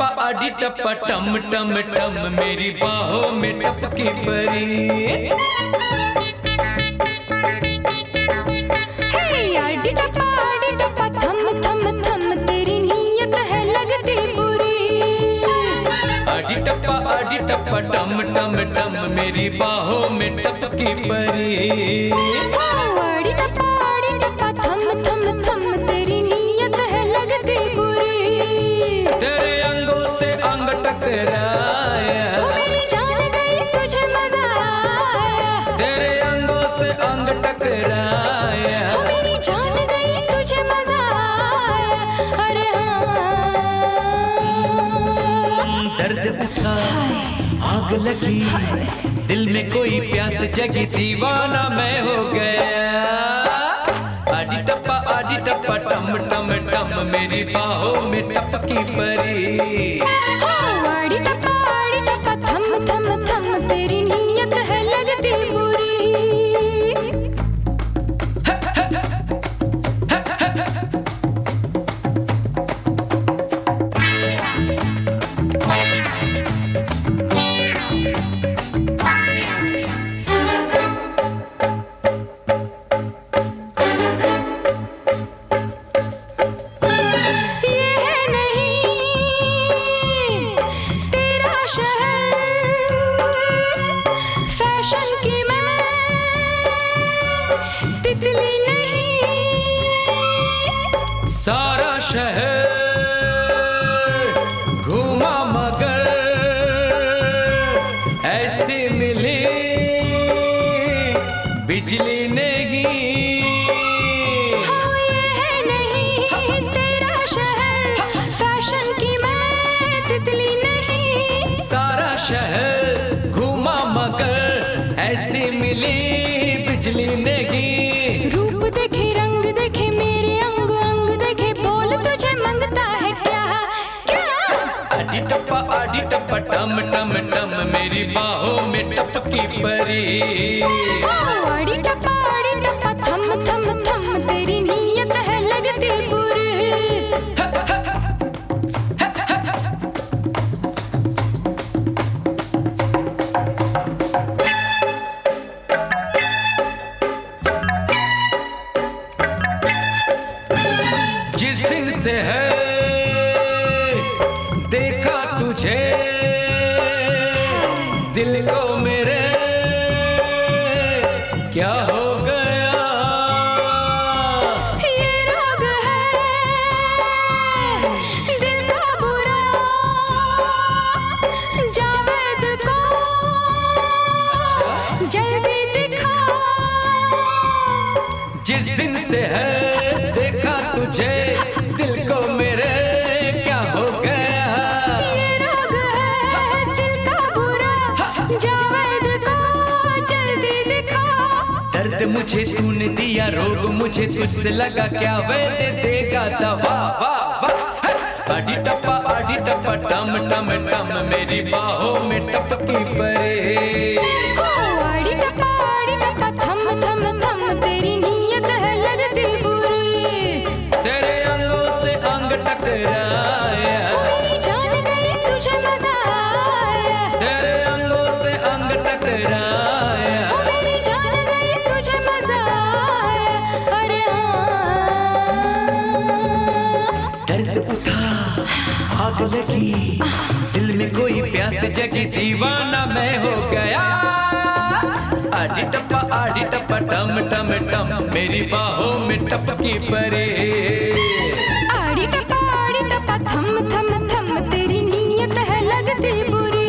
टप्पा आडी टप्पा टम टम टम मेरी बाहों में टपकी परी। आडी टप्पा थम थम थम तेरी नीयत है लगती बुरी। आडी टप्पा टम टम टम मेरी बाहों में टपकी परी। आडी टप्पा थम थम थम तेरी नीयत है लगती बुरी। तेरे अंगों से अंग टकराया, मेरी जान गई तुझे मजा आया। तेरे अंगों से अंग टकराया, मेरी जान गई तुझे मजा आया। अरे हाँ दर्द उठा आग लगी, दिल में कोई प्यास जगी, दीवाना मैं हो गया। आडी टप्पा टम टम टम मेरी बाहों में टपकी परी। आडी टप्पा थम थम थम तेरी नीयत है लगती बुरी। फैशन की मैं तितली नहीं, सारा शहर घूमा मगर ऐसी मिली बिजली नहीं। ये है नहीं तेरा शहर, फैशन की मैं तितली नहीं। सारा शहर घूमा मगर ऐसी मिली बिजली नहीं। रूप देखे रंग देखे मेरे अंग अंग देखे, बोल तुझे मंगता है क्या क्या। आडी टप्पा टम टम टम मेरी बाहों में टपकी परी। आडी टप्पा थम थम थम तेरी नीयत है लगती बुरी। जिस दिन से है देखा तुझे, दिल को मेरे क्या हो गया। ये रोग है दिल का बुरा, जावेद को जल्दी दिखा। जिस दिन से है देखा तुझे, दिल को मेरे क्या हो गया। ये रोग है दिल का बुरा, जावेद को जल्दी दिखा। दर्द मुझे तूने दिया, रोग मुझे तुझसे लगा, क्या वैद्य देगा दवा। वाह वाह आडी टप्पा टम टम टम मेरी बाहों में टपकी परे। आडी टप्पा थम थम थम तेरी नीयत है लगती बुरी। तेरे अंगों से अंग टकराया, मेरी जान गई तुझे मजा आया। तेरे अंगों से अंग टकराया, मेरी जान गई तुझे मजा आया। अरे हाँ दर्द उठा आग लगी, दिल में कोई प्यास जगी, दीवाना मैं हो गया। आडी टप्पा टम टम टम मेरी बाहों में टपकी परे। आडी टप्पा थम थम थम तेरी नीयत है लगती बुरी।